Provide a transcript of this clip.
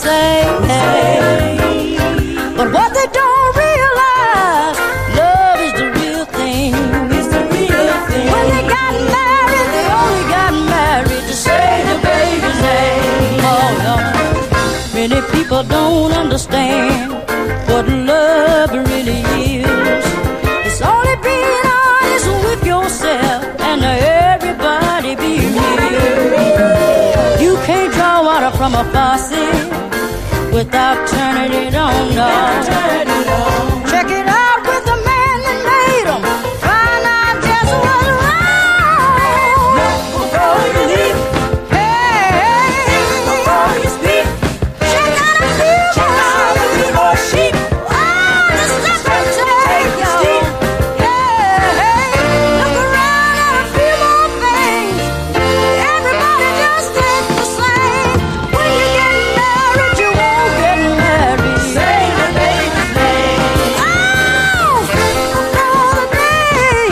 say. But what they don't realize, love is the real thing. It's the real thing. When they got married, they only got married to say the baby's name. Oh, no. Many people don't understand what love really is. It's only being honest with yourself and everybody be real. You can't draw water from a faucet without turning it on, no.